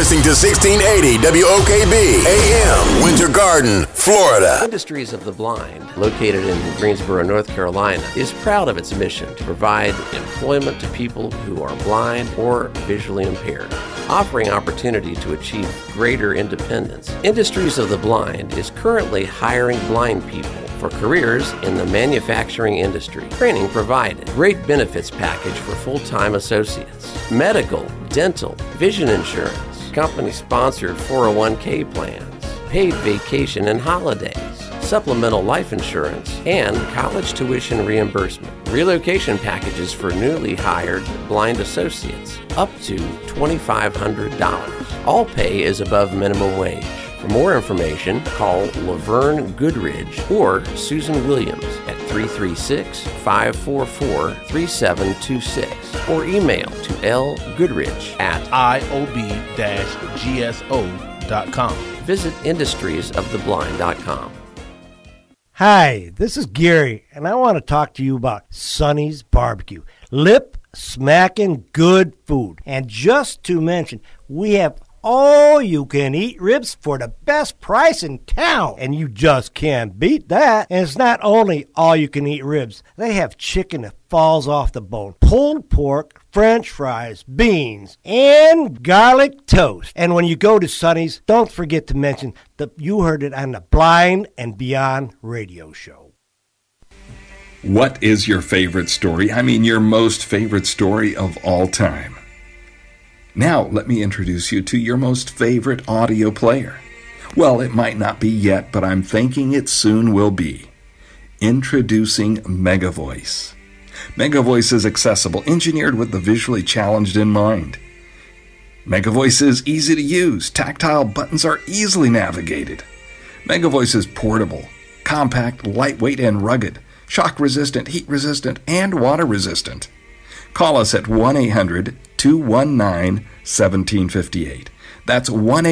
listening to 1680 WOKB AM, Winter Garden, Florida. Industries of the Blind, located in Greensboro, North Carolina, is proud of its mission to provide employment to people who are blind or visually impaired, offering opportunity to achieve greater independence. Industries of the Blind is currently hiring blind people for careers in the manufacturing industry. Training provided. Great benefits package for full-time associates. Medical, dental, vision insurance, company-sponsored 401k plans, paid vacation and holidays, supplemental life insurance, and college tuition reimbursement. Relocation packages for newly hired blind associates, up to $2,500. All pay is above minimum wage. For more information, call Laverne Goodridge or Susan Williams at 336-544-3726 or email to lgoodridge at iob-gso.com. Visit industriesoftheblind.com. Hi, this is Gary, and I want to talk to you about Sonny's Barbecue. Lip-smacking good food. And just to mention, we have all-you-can-eat ribs for the best price in town. And you just can't beat that. And it's not only all-you-can-eat ribs. They have chicken that falls off the bone, pulled pork, French fries, beans, and garlic toast. And when you go to Sonny's, don't forget to mention that you heard it on the Blind and Beyond radio show. What is your favorite story? I mean, your most favorite story of all time. Now, let me introduce you to your most favorite audio player. Well, it might not be yet, but I'm thinking it soon will be. Introducing MegaVoice. MegaVoice is accessible, engineered with the visually challenged in mind. MegaVoice is easy to use. Tactile buttons are easily navigated. MegaVoice is portable, compact, lightweight, and rugged, shock-resistant, heat-resistant, and water-resistant. Call us at 1-800-219-1758. That's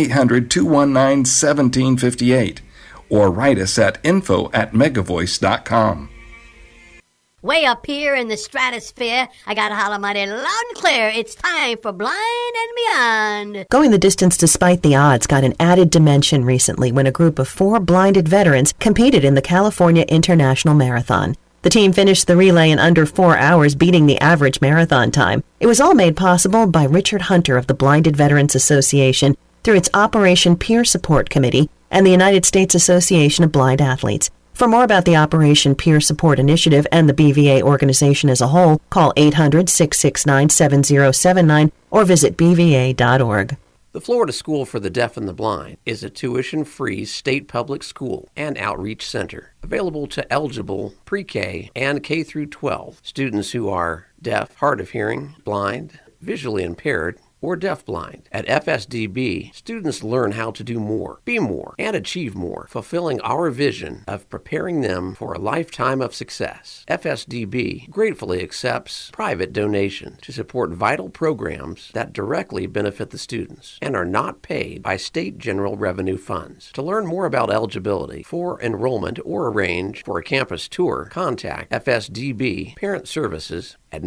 1-800-219-1758. Or write us at info@megavoice.com. Way up here in the stratosphere, I gotta holler mighty loud and clear. It's time for Blind and Beyond. Going the distance despite the odds got an added dimension recently when a group of 4 blinded veterans competed in the California International Marathon. The team finished the relay in under 4 hours, beating the average marathon time. It was all made possible by Richard Hunter of the Blinded Veterans Association through its Operation Peer Support Committee and the United States Association of Blind Athletes. For more about the Operation Peer Support Initiative and the BVA organization as a whole, call 800-669-7079 or visit bva.org. The Florida School for the Deaf and the Blind is a tuition-free state public school and outreach center available to eligible pre-K and K-12 students who are deaf, hard of hearing, blind, visually impaired, or deafblind. At FSDB, students learn how to do more, be more, and achieve more, fulfilling our vision of preparing them for a lifetime of success. FSDB gratefully accepts private donations to support vital programs that directly benefit the students and are not paid by state general revenue funds. To learn more about eligibility for enrollment or arrange for a campus tour, contact FSDB Parent Services at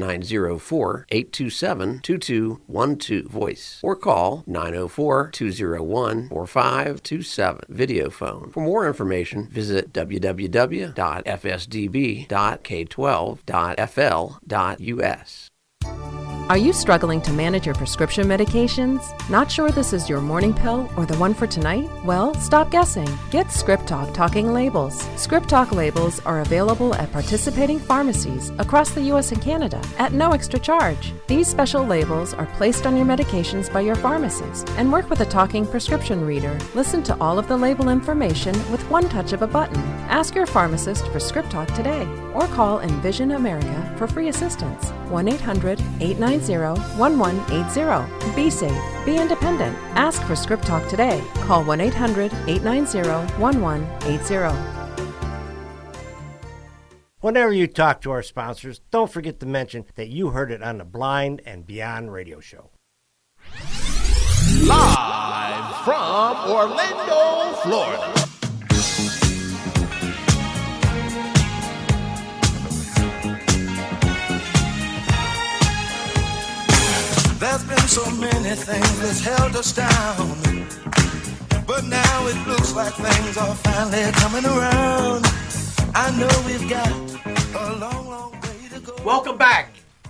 904-827-2212 voice or call 904-201-4527 video phone. For more information, visit www.fsdb.k12.fl.us. Are you struggling to manage your prescription medications? Not sure this is your morning pill or the one for tonight? Well, stop guessing. Get Script Talk Talking Labels. Script Talk labels are available at participating pharmacies across the U.S. and Canada at no extra charge. These special labels are placed on your medications by your pharmacist and work with a talking prescription reader. Listen to all of the label information with one touch of a button. Ask your pharmacist for Script Talk today or call Envision America for free assistance. 1-800-890-1180. Be safe. Be independent. Ask for Script Talk today. Call 1-800-890-1180. Whenever you talk to our sponsors, don't forget to mention that you heard it on the Blind and Beyond radio show. Live from Orlando, Florida. There's been so many things that's held us down, but now it looks like things are finally coming around. I know we've got a long, long way to go. Welcome back.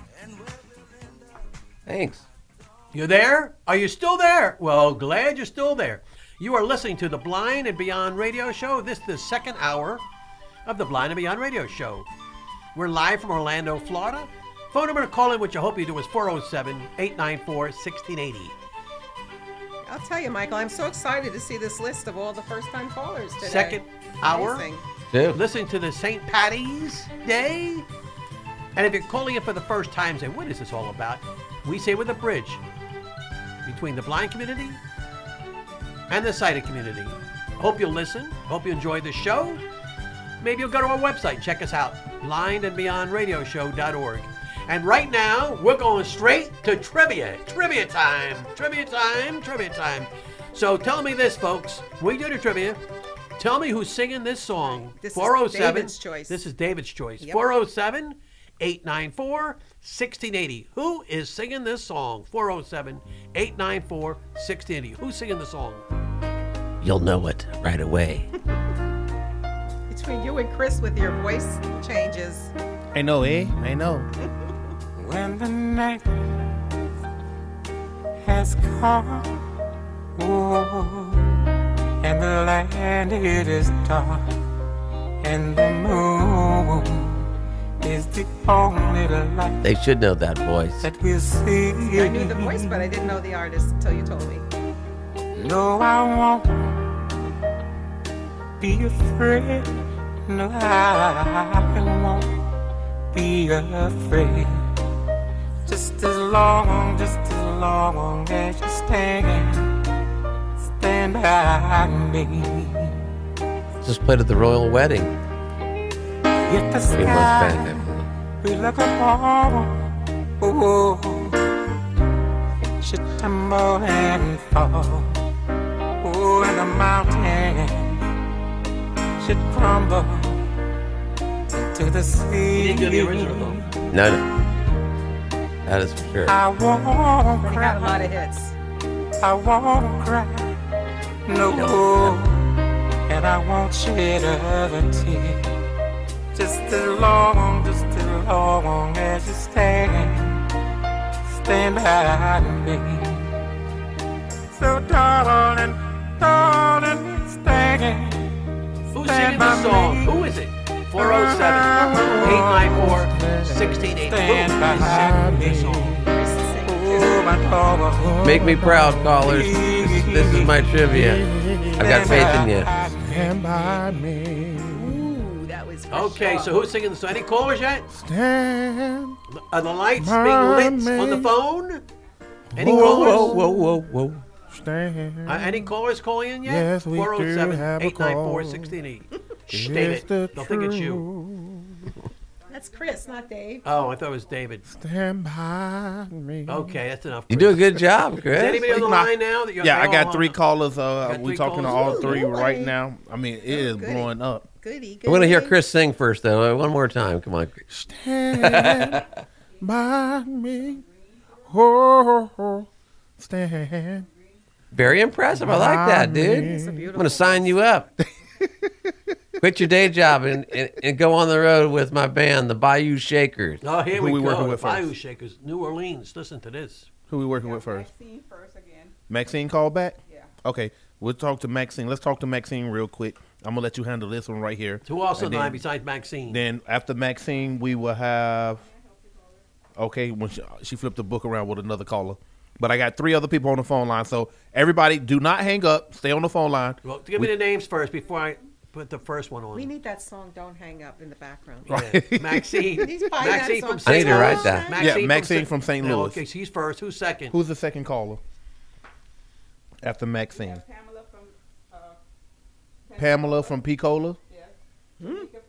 Thanks. You there? Are you still there? Well, glad you're still there. You are listening to the Blind and Beyond Radio Show. This is the second hour of the Blind and Beyond Radio Show. We're live from Orlando, Florida. Phone number to call in, which I hope you do, is 407-894-1680. I'll tell you, Michael, I'm so excited to see this list of all the first-time callers today. Second hour. Amazing. Listening to the St. Patty's Day. And if you're calling in for the first time, say, what is this all about? We say we're the bridge between the blind community and the sighted community. Hope you'll listen. Hope you enjoy the show. Maybe you'll go to our website. Check us out, blindandbeyondradioshow.org. And right now, we're going straight to trivia. Trivia time. Trivia time. Trivia time. So tell me this, folks. When we do the trivia, tell me who's singing this song. This 407. is David's choice. This is David's choice. Yep. 407-894-1680. Who is singing this song? 407-894-1680. Who's singing the song? You'll know it right away. Between you and Chris with your voice changes. I know, eh? I know. When the night has come, oh, and the land it is dark, and the moon is the only light. They should know that voice. That we'll see. I knew the voice, but I didn't know the artist until you told me. No, I won't be afraid. No, I won't be afraid. Just as long as you stand by me. Just played at the royal wedding. If the sky be like a ball, oh, should tumble and fall, oh, and the mountain should crumble to the sea. You didn't do the original though. No. That is for sure. I won't They cry. got a lot of hits. I won't cry. No, and I won't shed a tear. Just as long as you stand by me. So darling, stand. Who's singing this song? Who is it? 407-894-1680. Who is singing this song? Make me proud, callers. This is my trivia. I've got faith in you. Stand by me. Ooh, that was Okay, so who's singing the song? Any callers yet? Stand. Are the lights by being lit me. on the phone? Any Whoa, callers? whoa. Stand. Any callers calling in yet? Yes, we do have a call. 407-894-1680. Shh, David. They'll think it's you. That's Chris, not Dave. Oh, I thought it was David. Stand by me. Okay, that's enough. You do a good job, Is Chris. anybody on the line now? That Yeah, I got all three hung up? callers. Got We three talking to callers? all three Ooh, right boy. now. I mean, it is goody. blowing up. Goody. I want to hear Chris sing first, though. One more time. Come on. Stand by me. Oh, stand. Very impressive. I like that, dude. It's a I'm beautiful going to sign you up. Quit your day job and go on the road with my band, the Bayou Shakers. Oh, here Who we we go. working The with Bayou first? Shakers, New Orleans. Listen to this. Who we working with first? Maxine first again. Maxine called back? Yeah. Okay, we'll talk to Maxine. Let's talk to Maxine real quick. I'm going to let you handle this one right here. Who else on And the then- line besides Maxine? Then after Maxine, we will have. Okay, when she flipped the book around with another caller. But I got three other people on the phone line. So everybody, do not hang up. Stay on the phone line. Well, give me the names first before I put the first one on. We need that song "Don't Hang Up" in the background. Yeah. Maxine. He's fine, Maxine that from song. I need St. to write Louis. that. Maxine from St. Louis. Okay, so he's first. Who's second? Who's the second caller? After Maxine. Pamela from Picola.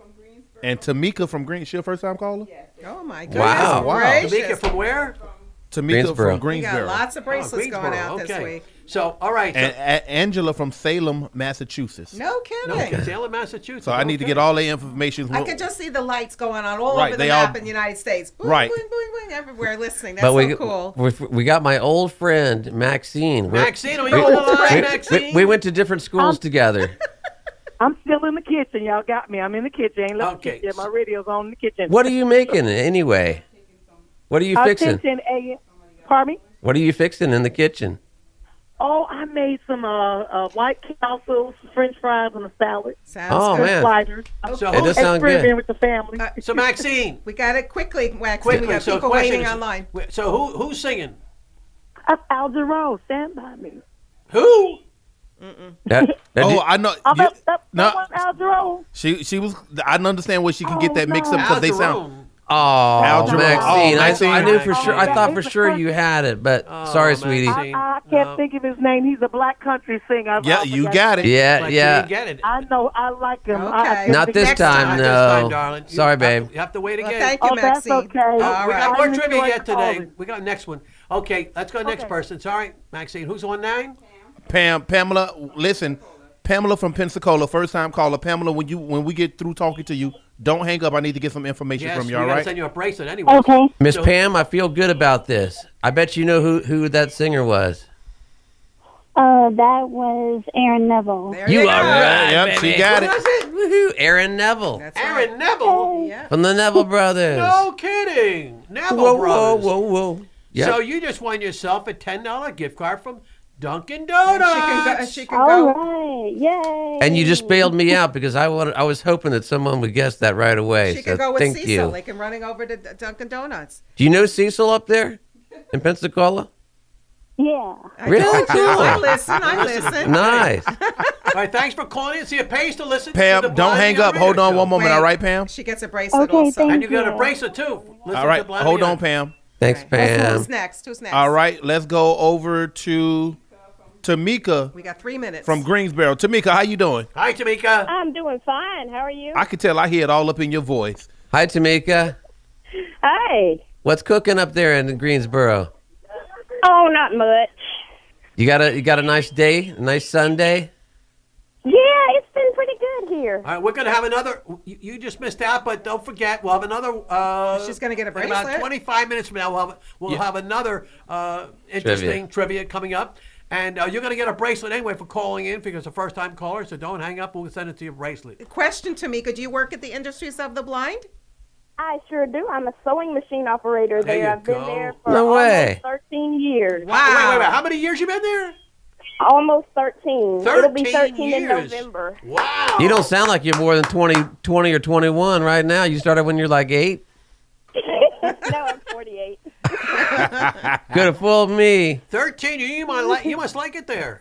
And Tamika from Green. She a first time caller? Oh my goodness! Wow. Tamika gracious. from where? Tamika from We Greensboro. got lots of bracelets going out this okay. week. So, all right. So, And Angela from Salem, Massachusetts. No kidding. okay. Salem, Massachusetts. So I need to get all the information. I could just see the lights going on all Right, over the they map all- in the United States. Boing, Right. boing, boing, boing, everywhere listening. That's But so cool. we got my old friend Maxine. Maxine, are you on the line, Maxine? We went to different schools together. I'm still in the kitchen. Y'all got me. I'm in the kitchen. Ain't left Okay. the kitchen. My radio's on in the kitchen. What are you making anyway? What are you fixing? Attention, pardon me? What are you fixing in the kitchen? Oh, I made some white castles, French fries, and a salad. Oh, man. Sliders. So It does sound good. Experimenting with the family. So, Maxine. We got it quickly, Waxman. Quickly. We got So, people question waiting is, online. So, who's singing? That's Al Jarreau. Stand by me. Who? I know. No, Al Jarreau. She was. I don't understand where she can get that mixed up because they sound. Oh, Al Jarreau. Maxine. Oh, Maxine. I knew for sure. I thought for sure you had it, but sorry, sweetie. I can't think of his name. He's a black country singer. Yeah, you got it. Yeah, yeah. Get it. I know. I like him. Okay. Not this time, Not this time, no. darling. Sorry, babe. You have to wait Well, again. thank you, Oh, that's Maxine. okay. All We right. got more I trivia enjoyed yet today. calling. We got next one. Okay, let's go next person. Sorry, Maxine. Who's on 9? Pamela, listen. Pamela from Pensacola, first time caller. Pamela, when we get through talking to you, don't hang up. I need to get some information Yes, from you. we All gotta right? send you a bracelet anyway. Okay. Miss So- Pam, I feel good about this. I bet you know who that singer was. That was Aaron Neville. There You you are go. right, Yep, baby. she got it. What is it? Woohoo! Aaron Neville That's Aaron right. Neville? Yeah. from the Neville Brothers. No kidding. Neville Whoa, whoa, Brothers. whoa, whoa. Yep. So you just won yourself a $10 gift card from Dunkin' And Donuts. she can All go. right. Yay. And you just bailed me out because I was hoping that someone would guess that right away. She so can go with thank Cecil. you. They can running over to Dunkin' Donuts. Do you know Cecil up there in Pensacola? Yeah. Really? Cool. I listen. Nice. All right, thanks for calling in. See, it pays to listen to the Pam, don't Blind hang Man up. Radio Hold on Show. one moment. Wait. All right, Pam? She gets a bracelet Okay, also. thank And you got a you. bracelet too. Listen All to right. Blind Hold Man. on, Pam. Thanks, Pam. Who's next? Who's next? All right. Let's go over to Tamika We got 3 minutes. from Greensboro. Tamika, how you doing? Hi, Tamika. I'm doing fine. How are you? I can tell I hear it all up in your voice. Hi, Tamika. Hi. What's cooking up there in Greensboro? Oh, not much. You got a nice day, a nice Sunday. Yeah, it's been pretty good here. All right, we're going to have another. You just missed out, but don't forget, we'll have another. She's going to get a in about bracelet? 25 minutes from now, we'll have another interesting trivia coming up. And you're going to get a bracelet anyway for calling in because it's a first-time caller, so don't hang up. We'll send it to your bracelet. Question, Tamika. Do you work at the Industries of the Blind? I sure do. I'm a sewing machine operator There there. you I've been go. there for No way. almost 13 years. Wow. Wait. How many years you been there? Almost 13. It'll be 13 13 in years. November. Wow. You don't sound like you're more than 20 or 21 right now. You started when you're like 8. No, I'm 48. Could have fooled me. 13. You must like it there.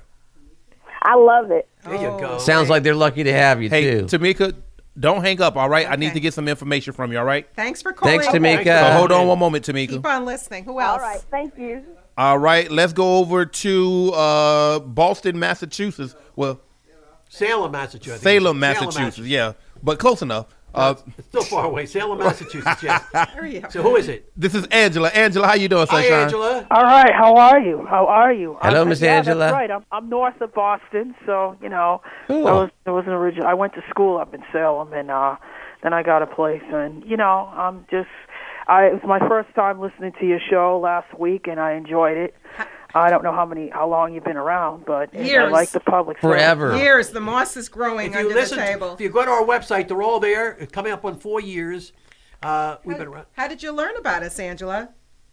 I love it. There you go. Sounds like they're lucky to have you, Hey, too. Tamika, don't hang up, all right? I need Okay. to get some information from you, all right? Thanks for calling. Thanks, Tamika. So hold on one moment, Tamika. Keep on listening. Who else? All right. Thank you. All right, let's go over to Boston, Massachusetts. Well, Salem, Massachusetts. Salem, Massachusetts. Yeah, but close enough. It's still far away. Salem, Massachusetts, yes. Hurry up. So who is it? This is Angela. Angela, how you doing, Hi, Sunshine? Angela. All right. How are you? Hello, Miss yeah, Angela. That's right. I'm north of Boston, so Cool. I was an original. I went to school up in Salem, and then I got a place, and I'm just. It was my first time listening to your show last week, and I enjoyed it. I don't know how long you've been around, but I Years. like the public. Forever. Years. The moss is growing If you under listen, the table. if you go to our website, they're all there. It's coming up on 4 years. We've been around. How did you learn about us, Angela?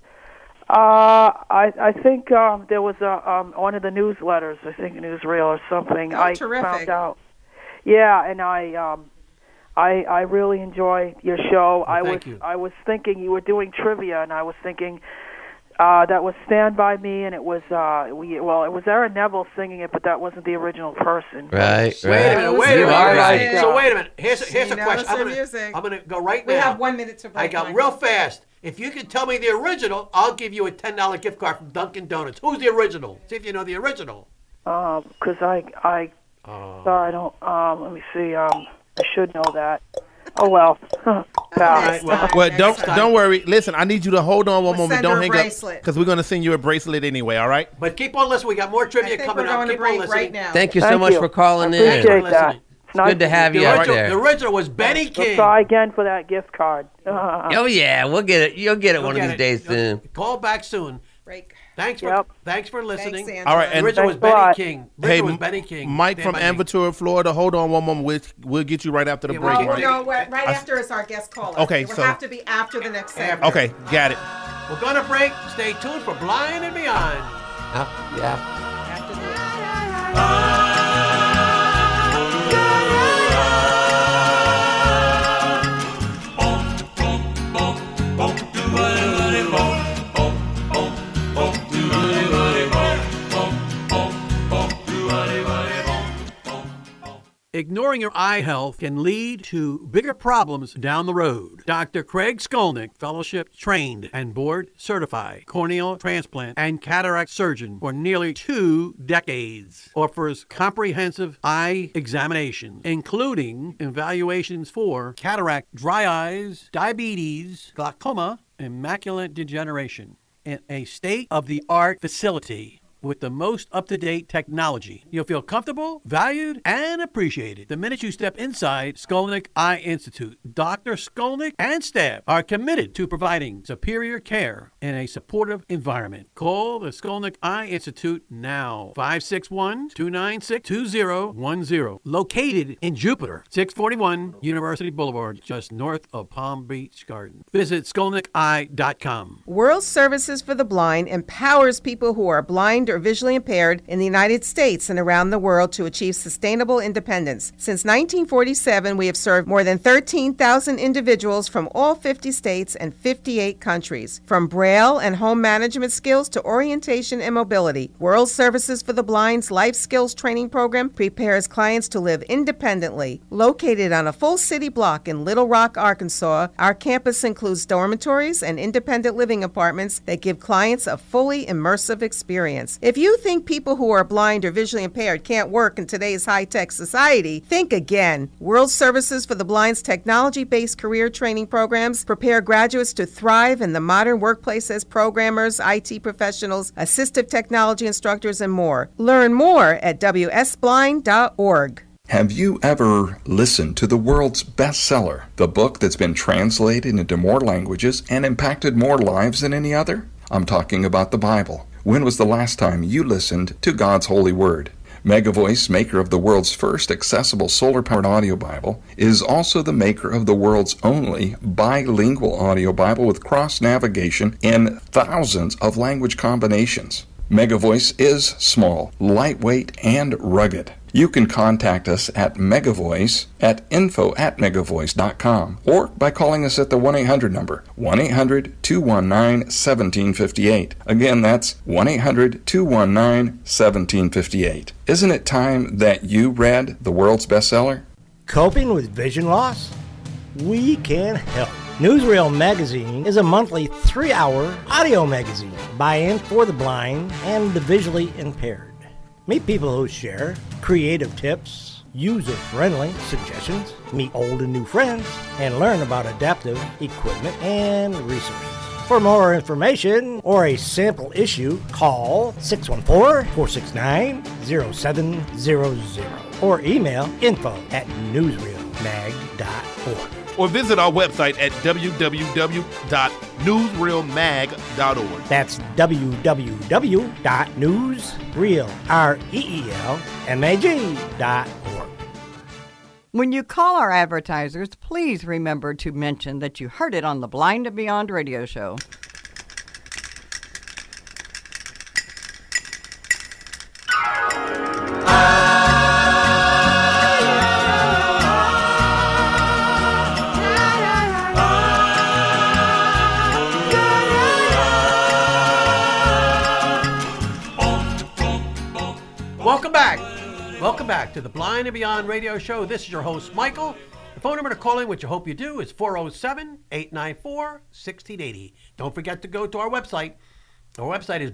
I think there was one of the newsletters. I think Newsreel or something. Oh, I terrific. found out. Yeah, and I really enjoy your show. thank you. I was thinking you were doing trivia, and I was thinking that was Stand By Me, and it was it was Aaron Neville singing it, but that wasn't the original person. Right, Wait a minute. Wait a You minute. are All right. So wait a minute. Here's She a knows question. her music. I'm gonna go right We now. have 1 minute to break. I got Michael. real fast. If you can tell me the original, I'll give you a $10 gift card from Dunkin' Donuts. Who's the original? See if you know the original. Because sorry, I don't. Let me see. I should know that. Oh well. Well, don't worry. Listen, I need you to hold on one moment. send her Don't a hang bracelet. up because we're going to send you a bracelet anyway. All right? But keep on listening. We got more trivia coming up. Keep on listening. Thank you so much for calling in. Appreciate that. It's good to have you out there. The original was Benny King. We'll try again for that gift card. Oh yeah, we'll get it. You'll get it one of these days soon. Call back soon. Break. Thanks for listening. Thanks, All right, The and original was Benny King. Hey, Was Benny King. Mike Stand from by me. Amvatura, Florida. Hold on one moment. We'll get you right after the break. Right? No, right after is our guest caller. Okay, It will so- have to be after the next segment. Okay, got it. We're going to break. Stay tuned for Blind and Beyond. Yeah. Ignoring your eye health can lead to bigger problems down the road. Dr. Craig Skolnick, fellowship trained and board certified corneal transplant and cataract surgeon for nearly 2 decades, offers comprehensive eye examination, including evaluations for cataract, dry eyes, diabetes, glaucoma, and macular degeneration in a state-of-the-art facility with the most up-to-date technology. You'll feel comfortable, valued, and appreciated the minute you step inside Skolnick Eye Institute. Dr. Skolnick and staff are committed to providing superior care in a supportive environment. Call the Skolnick Eye Institute now. 561-296-2010. Located in Jupiter, 641 University Boulevard, just north of Palm Beach Gardens. Visit skolnickeye.com. World Services for the Blind empowers people who are blind or visually impaired in the United States and around the world to achieve sustainable independence. Since 1947, we have served more than 13,000 individuals from all 50 states and 58 countries. From Braille and home management skills to orientation and mobility, World Services for the Blind's Life Skills Training Program prepares clients to live independently. Located on a full city block in Little Rock, Arkansas, our campus includes dormitories and independent living apartments that give clients a fully immersive experience. If you think people who are blind or visually impaired can't work in today's high-tech society, think again. World Services for the Blind's technology-based career training programs prepare graduates to thrive in the modern workplace as programmers, IT professionals, assistive technology instructors, and more. Learn more at wsblind.org. Have you ever listened to the world's bestseller, the book that's been translated into more languages and impacted more lives than any other? I'm talking about the Bible. When was the last time you listened to God's holy word? Megavoice, maker of the world's first accessible solar-powered audio Bible, is also the maker of the world's only bilingual audio Bible with cross-navigation in thousands of language combinations. Megavoice is small, lightweight, and rugged. You can contact us at Megavoice at info@megavoice.com or by calling us at the 1-800 number, 1-800-219-1758. Again, that's 1-800-219-1758. Isn't it time that you read the world's bestseller? Coping with vision loss? We can help. Newsreel Magazine is a monthly 3-hour audio magazine by and for the blind and the visually impaired. Meet people who share creative tips, user-friendly suggestions, meet old and new friends, and learn about adaptive equipment and resources. For more information or a sample issue, call 614-469-0700 or email info@newsreelmag.org. Or visit our website at www.newsreelmag.org. That's www.newsreelmag.org. When you call our advertisers, please remember to mention that you heard it on the Blind and Beyond radio show. Welcome back to the Blind and Beyond radio show. This is your host, Michael. The phone number to call in, which I hope you do, is 407-894-1680. Don't forget to go to our website. Our website is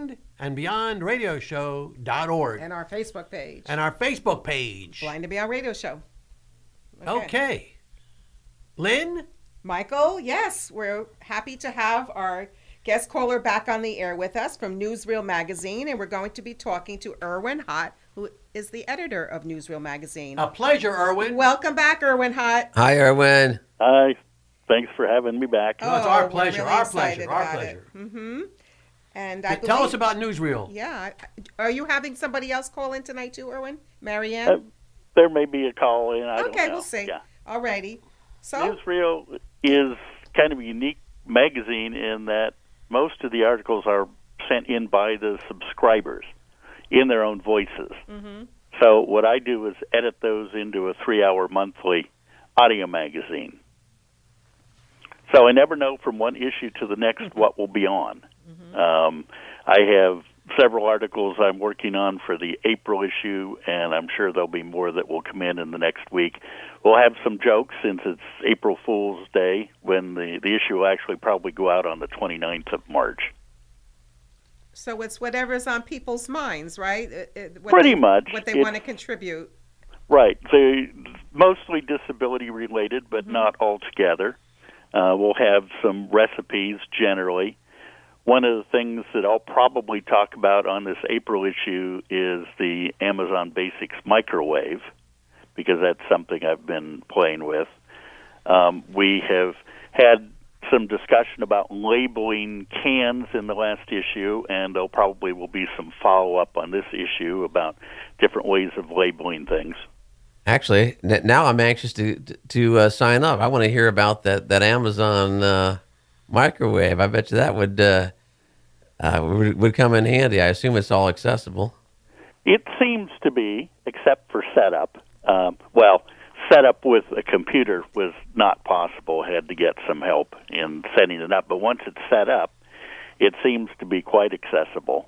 blindandbeyondradioshow.org. And our Facebook page. Blind and Beyond Radio Show. Okay. Lynn, Michael, yes, we're happy to have our guest caller back on the air with us from Newsreel Magazine, and we're going to be talking to Erwin Hott, who is the editor of Newsreel Magazine. A pleasure, Erwin. Welcome back, Erwin Hott. Hi, Erwin. Hi. Thanks for having me back. No, it's our we're pleasure. really Our excited pleasure. Our about pleasure. it. Mm-hmm. And Tell us about Newsreel. Yeah. Are you having somebody else call in tonight too, Erwin? Marianne? There may be a call in. I don't know. We'll see. Yeah. Alrighty. So Newsreel is kind of a unique magazine in that most of the articles are sent in by the subscribers in their own voices. Mm-hmm. So what I do is edit those into a 3-hour monthly audio magazine. So I never know from one issue to the next what will be on. Mm-hmm. I have several articles I'm working on for the April issue, and I'm sure there'll be more that will come in the next week. We'll have some jokes since it's April Fool's Day, when the issue will actually probably go out on the 29th of March. So it's whatever's on people's minds, right? Pretty much. What they want to contribute. Right. They're mostly disability-related, but not altogether. We'll have some recipes generally. One of the things that I'll probably talk about on this April issue is the Amazon Basics microwave, because that's something I've been playing with. We have had some discussion about labeling cans in the last issue, and there probably will be some follow-up on this issue about different ways of labeling things. Actually, now I'm anxious to sign up. I want to hear about that Amazon microwave. I bet you that would come in handy. I assume it's all accessible. It seems to be, except for setup. Setup with a computer was not possible. Had to get some help in setting it up. But once it's set up, it seems to be quite accessible.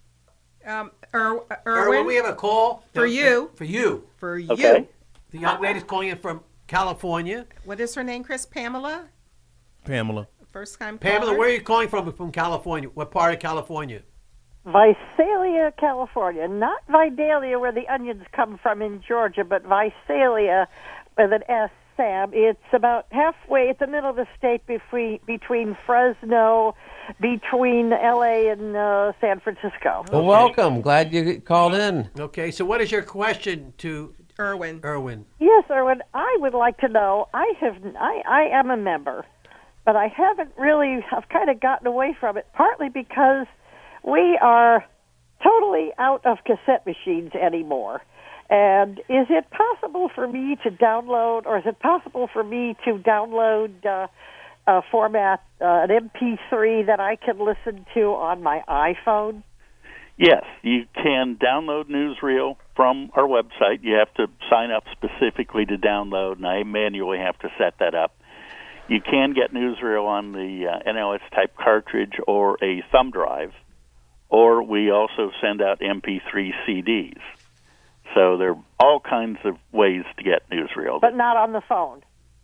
Erwin, we have a call for you. For you. For you. Okay. The young lady's calling in from California. What is her name, Chris? Pamela? Pamela. First time Pamela, caller? where are you calling from California? What part of California? Visalia, California. Not Vidalia, where the onions come from in Georgia, but Visalia with an S, Sam. It's about halfway at the middle of the state between Fresno, between L.A. and San Francisco. Well, welcome. Glad you called in. Okay, so what is your question to Erwin? Yes, Erwin. I would like to know. I am a member, but I haven't really. I've kind of gotten away from it, partly because we are totally out of cassette machines anymore. And is it possible for me to download, or is it possible for me to download a format, an MP3 that I can listen to on my iPhone? Yes, you can download Newsreel from our website. You have to sign up specifically to download, and I manually have to set that up. You can get Newsreel on the NLS-type cartridge or a thumb drive, or we also send out MP3 CDs. So there are all kinds of ways to get Newsreel. But not on the phone?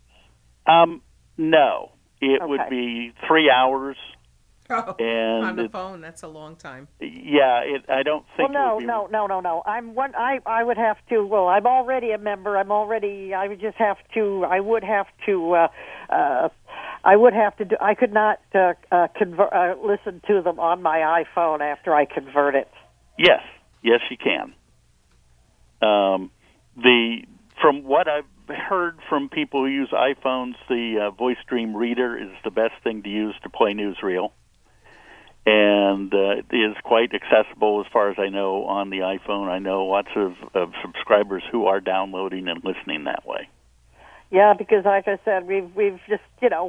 No. It would be 3 hours. And on the phone, that's a long time. Yeah, I don't think. Well, no. I would have to. Well, I'm already a member. I would have to. I could not listen to them on my iPhone after I convert it. Yes, you can. From what I've heard from people who use iPhones, the VoiceStream Reader is the best thing to use to play Newsreel. And it is quite accessible as far as I know on the iPhone. I know lots of subscribers who are downloading and listening that way. Yeah, because like I said, we've just, I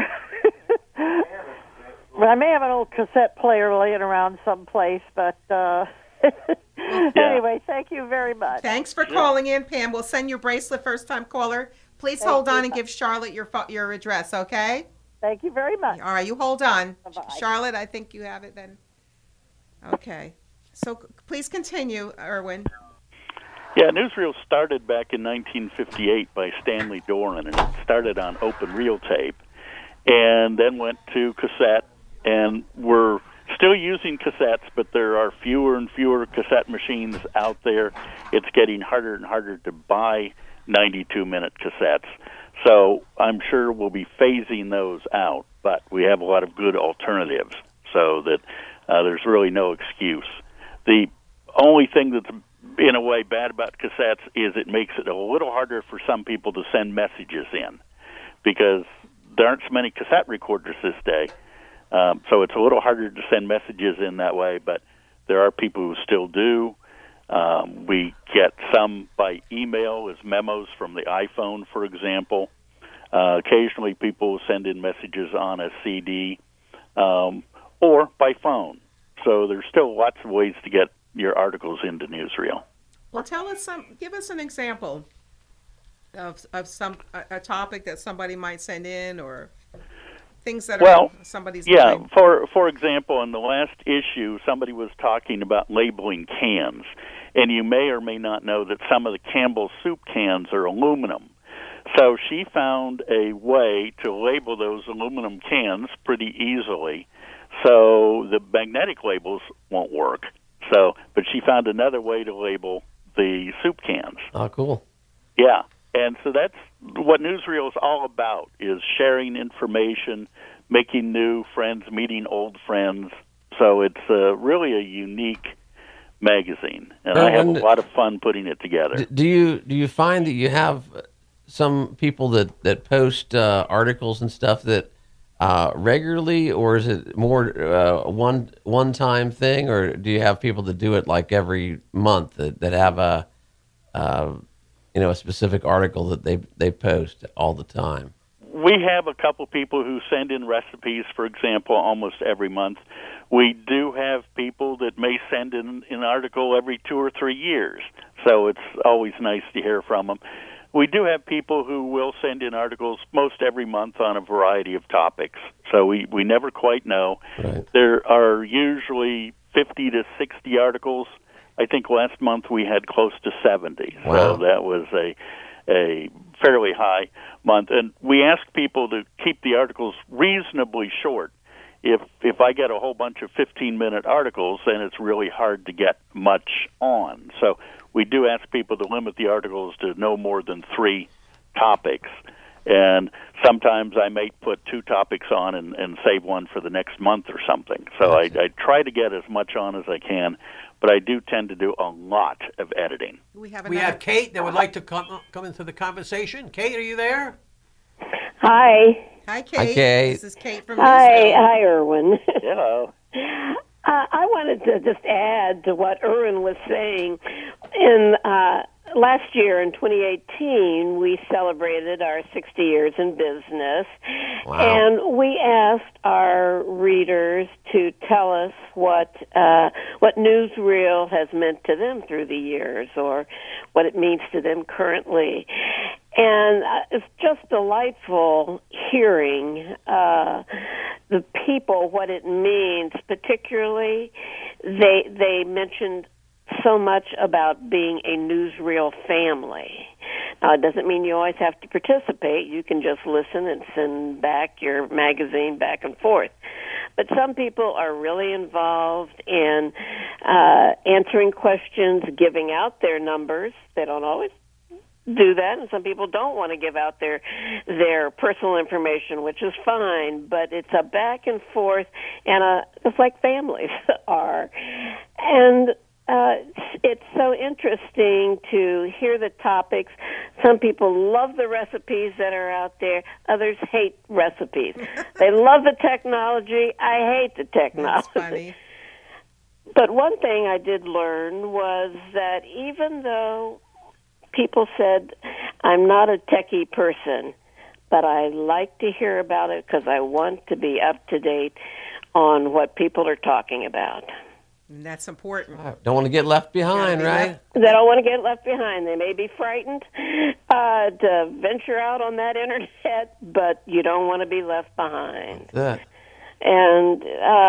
may have an old cassette player laying around someplace, but anyway, thank you very much. Thanks for calling in, Pam. We'll send you a bracelet, first-time caller. Please hold on and give Charlotte your address, okay? Thank you very much. All right, you hold on. Bye-bye. Charlotte, I think you have it then. Okay. So please continue, Erwin. Yeah, Newsreel started back in 1958 by Stanley Doran, and it started on open reel tape and then went to cassette, and we're still using cassettes, but there are fewer and fewer cassette machines out there. It's getting harder and harder to buy 92-minute cassettes. So I'm sure we'll be phasing those out, but we have a lot of good alternatives, so that there's really no excuse. The only thing that's in a way bad about cassettes is it makes it a little harder for some people to send messages in, because there aren't so many cassette recorders this day. So it's a little harder to send messages in that way, but there are people who still do. We get some by email as memos from the iPhone, for example. Occasionally people send in messages on a CD or by phone. So there's still lots of ways to get your articles into Newsreel. Well, give us an example of a topic that somebody might send in, or things that are somebody's mind. For example, in the last issue, somebody was talking about labeling cans, and you may or may not know that some of the Campbell soup cans are aluminum. So she found a way to label those aluminum cans pretty easily, so the magnetic labels won't work. But she found another way to label the soup cans. Oh, cool. Yeah, and so that's what Newsreel is all about, is sharing information, making new friends, meeting old friends. So it's really a unique magazine, and I have a lot of fun putting it together. Do you find that you have some people that post articles and stuff that regularly, or is it more one time thing, or do you have people that do it like every month that have a specific article that they post all the time? We have a couple people who send in recipes, for example, almost every month. We do have people that may send in an article every 2 or 3 years, so it's always nice to hear from them. We do have people who will send in articles most every month on a variety of topics, so we never quite know. Right. There are usually 50 to 60 articles. I think last month we had close to 70, Wow. So that was a fairly high month. And we ask people to keep the articles reasonably short. If I get a whole bunch of 15-minute articles, then it's really hard to get much on. So we do ask people to limit the articles to no more than 3 topics. And sometimes I may put 2 topics on and save one for the next month or something. So I try to get as much on as I can, but I do tend to do a lot of editing. We have Kate that would like to come into the conversation. Kate, are you there? Hi, Hi. Kate. Hi, Kate. This is Kate from Hi, Erwin. Hello. I wanted to just add to what Erwin was saying. In last year, in 2018, we celebrated our 60 years in business, and we asked our readers to tell us what Newsreel has meant to them through the years, or what it means to them currently. And it's just delightful hearing the people, what it means. Particularly, they mentioned so much about being a Newsreel family. Now, it doesn't mean you always have to participate. You can just listen and send back your magazine back and forth. But some people are really involved in answering questions, giving out their numbers. They don't always do that, and some people don't want to give out their personal information, which is fine, but it's a back and forth, and it's like families are. And it's so interesting to hear the topics. Some people love the recipes that are out there. Others hate recipes. They love the technology. I hate the technology. That's funny. But one thing I did learn was that even though people said, I'm not a techie person, but I like to hear about it because I want to be up to date on what people are talking about. And that's important. Don't want to get left behind, right? They don't want to get left behind. They may be frightened to venture out on that internet, but you don't want to be left behind. And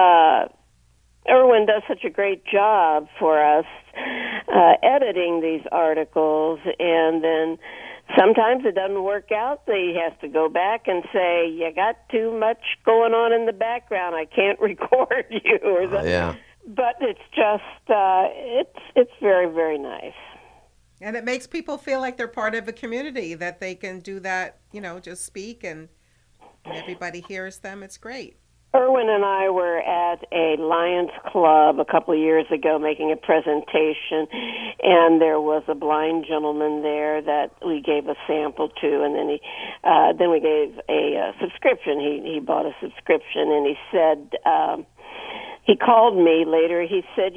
Erwin does such a great job for us editing these articles, and then sometimes it doesn't work out. He has to go back and say, you got too much going on in the background. I can't record you. Or yeah. But it's just, it's very, very nice. And it makes people feel like they're part of a community, that they can do that, just speak and everybody hears them. It's great. Erwin and I were at a Lions Club a couple of years ago making a presentation, and there was a blind gentleman there that we gave a sample to, and then we gave a subscription. He bought a subscription, and he said, he called me later. He said,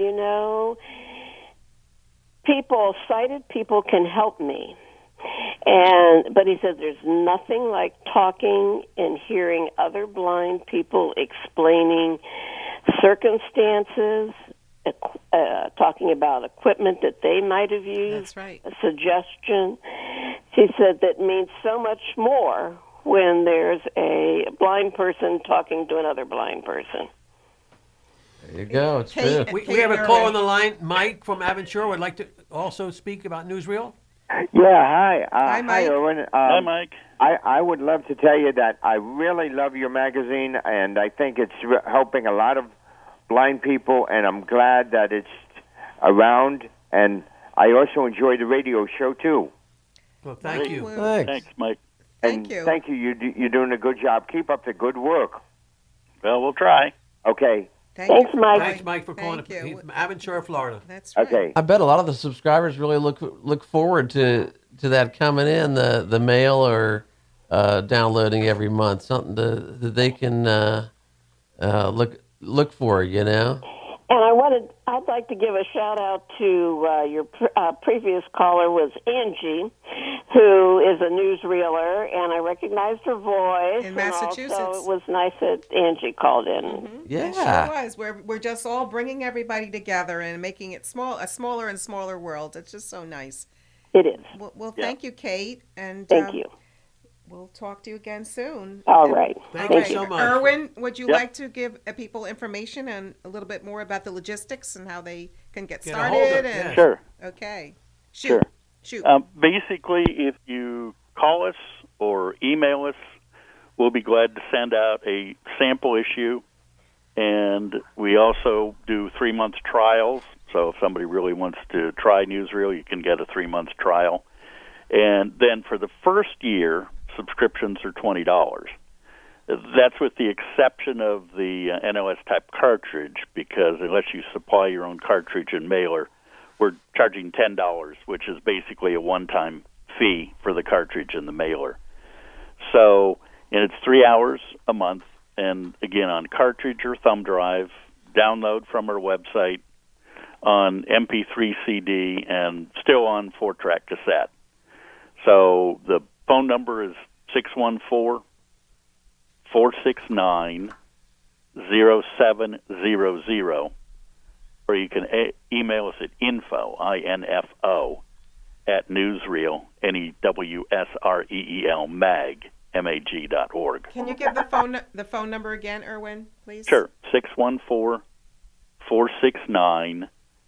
sighted people can help me. But he said there's nothing like talking and hearing other blind people explaining circumstances, talking about equipment that they might have used, That's right. a suggestion. He said that means so much more when there's a blind person talking to another blind person. There you go. It's true. We have a call on the line. Mike from Aventura would like to also speak about Newsreel. Yeah, hi. Hi, Mike. Hi, Erwin. Hi, Mike. I would love to tell you that I really love your magazine, and I think it's helping a lot of blind people, and I'm glad that it's around, and I also enjoy the radio show, too. Well, thank you. Thanks, Mike. Thank you. Thank you. You're doing a good job. Keep up the good work. Well, we'll try. Okay. Thanks, Mike. Thanks, Mike, for calling. He's from Aventura, Florida. That's right. Okay. I bet a lot of the subscribers really look forward to that coming in, the mail or downloading every month, something that they can look for, And I'd like to give a shout out to your previous caller was Angie, who is a newsreeler, and I recognized her voice. In Massachusetts. And also it was nice that Angie called in. Mm-hmm. Yeah. It sure was. We're just all bringing everybody together and making it a smaller and smaller world. It's just so nice. It is. Well, thank you, Kate. And thank you. We'll talk to you again soon. All right. Thank you so much. Erwin, would you like to give people information and a little bit more about the logistics and how they can get started? Sure. Okay. Shoot. Basically, if you call us or email us, we'll be glad to send out a sample issue. And we also do 3-month trials. So if somebody really wants to try Newsreel, you can get a 3-month trial. And then for the first year, subscriptions are $20. That's with the exception of the NOS type cartridge, because unless you supply your own cartridge and mailer, we're charging $10, which is basically a one-time fee for the cartridge and the mailer. So, and it's 3 hours a month, and again, on cartridge or thumb drive, download from our website, on MP3 CD, and still on 4-track cassette. So the phone number is 614-469-0700, or you can email us at info, I-N-F-O, at newsreel, N-E-W-S-R-E-E-L, mag, M-A-G.org. Can you give the phone number again, Erwin, please? Sure, 614-469-0700.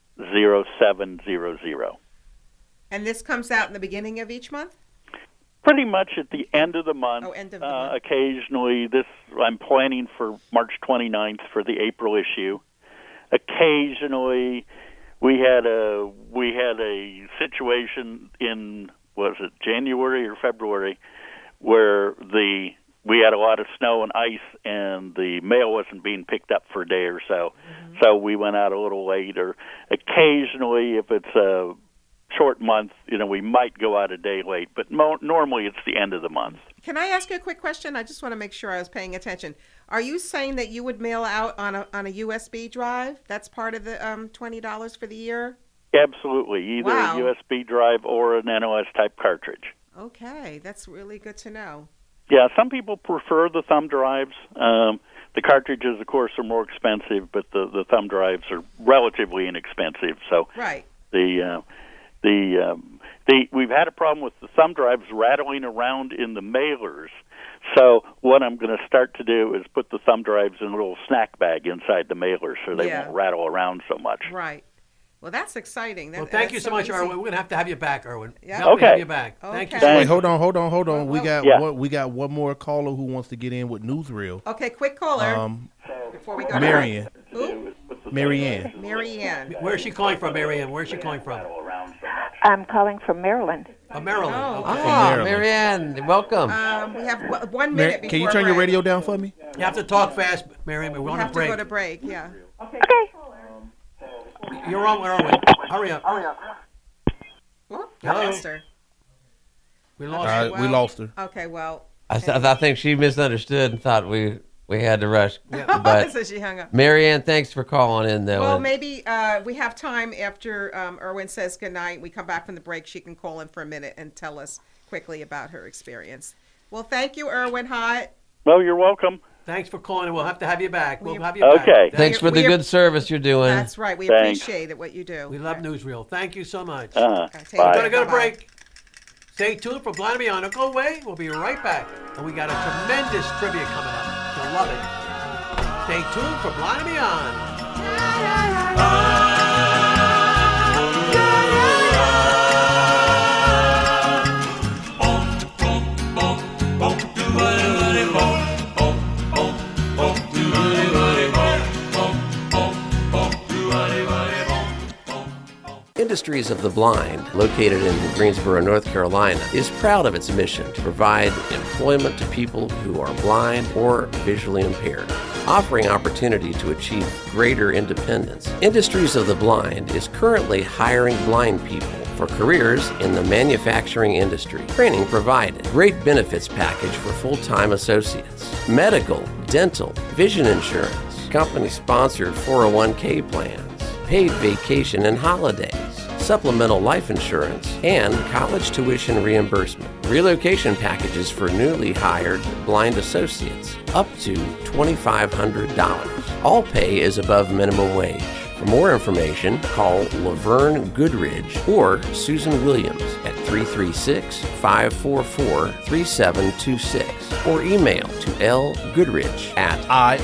And this comes out in the beginning of each month? Pretty much at the end of the month. Oh, end of the month. Occasionally, I'm planning for March 29th for the April issue. Occasionally, we had a situation in, was it January or February, where we had a lot of snow and ice, and the mail wasn't being picked up for a day or so. Mm-hmm. So we went out a little later. Occasionally, if it's a short month, we might go out a day late, but normally it's the end of the month. Can I ask you a quick question? I just want to make sure I was paying attention. Are you saying that you would mail out on a USB drive? That's part of the $20 for the year? Absolutely, either a USB drive or an NOS type cartridge. Okay, that's really good to know. Yeah, some people prefer the thumb drives. The cartridges, of course, are more expensive, but the thumb drives are relatively inexpensive. So right. We've had a problem with the thumb drives rattling around in the mailers. So what I'm going to start to do is put the thumb drives in a little snack bag inside the mailer so they won't rattle around so much. Right. Well, that's exciting. Well, thank you so much, Erwin. We're going to have you back, Erwin. Yeah. Okay. Have you back. Thank you. Wait, hold on. We got one more caller who wants to get in with Newsreel. Okay, quick caller. Before we go. Marianne. Who? Marianne. Marianne. Where is she calling from, Marianne? Where is she calling from? I'm calling from Maryland. Maryland. Okay. Maryland. Marianne, welcome. We have 1 minute before Can you turn your break. radio down for me? You have to talk fast, Marianne. We're We on a have to break. go to break, yeah. Okay. You're on, Erwin. Hurry up. Whoop, Hello? lost her. We lost We lost her. Okay, well. I think she misunderstood and thought we had to rush. But So she hung up. Marianne, thanks for calling in, though. Well, And maybe we have time after Erwin says goodnight. We come back from the break. She can call in for a minute and tell us quickly about her experience. Well, thank you, Erwin Hott. Well, you're welcome. Thanks for calling, and we'll have to have you back. We'll have you Okay. back. Thanks for the good service you're doing. That's right. We Thanks. appreciate it, what you do. We love Newsreel. Thank you so much. Uh-huh. Okay, We're Bye. going to go to Bye-bye. break. Stay tuned for Blind and Beyond. Don't go away. We'll be right back. And we got a tremendous trivia coming up. You'll love it. Stay tuned for Blind and Beyond. Industries of the Blind, located in Greensboro, North Carolina, is proud of its mission to provide employment to people who are blind or visually impaired, offering opportunity to achieve greater independence. Industries of the Blind is currently hiring blind people for careers in the manufacturing industry. Training provided. Great benefits package for full-time associates. Medical, dental, vision insurance, company-sponsored 401k plans, paid vacation and holidays, supplemental life insurance, and college tuition reimbursement. Relocation packages for newly hired blind associates, up to $2,500. All pay is above minimum wage. For more information, call Laverne Goodridge or Susan Williams at 336-544-3726 or email to lgoodridge at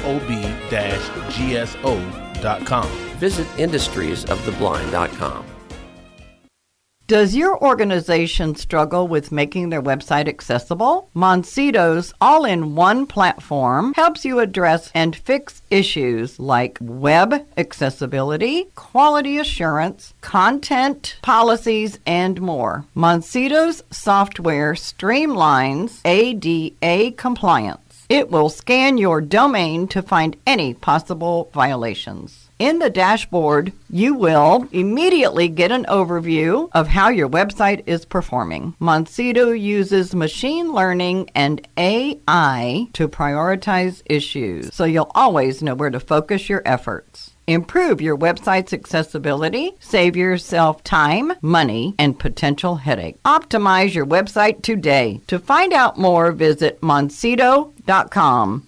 iob-gso.com. Visit industriesoftheblind.com. Does your organization struggle with making their website accessible? Monsito's all-in-one platform helps you address and fix issues like web accessibility, quality assurance, content policies, and more. Monsito's software streamlines ADA compliance. It will scan your domain to find any possible violations. In the dashboard, you will immediately get an overview of how your website is performing. Monsito uses machine learning and AI to prioritize issues, so you'll always know where to focus your efforts. Improve your website's accessibility, save yourself time, money, and potential headache. Optimize your website today. To find out more, visit Monsito.com,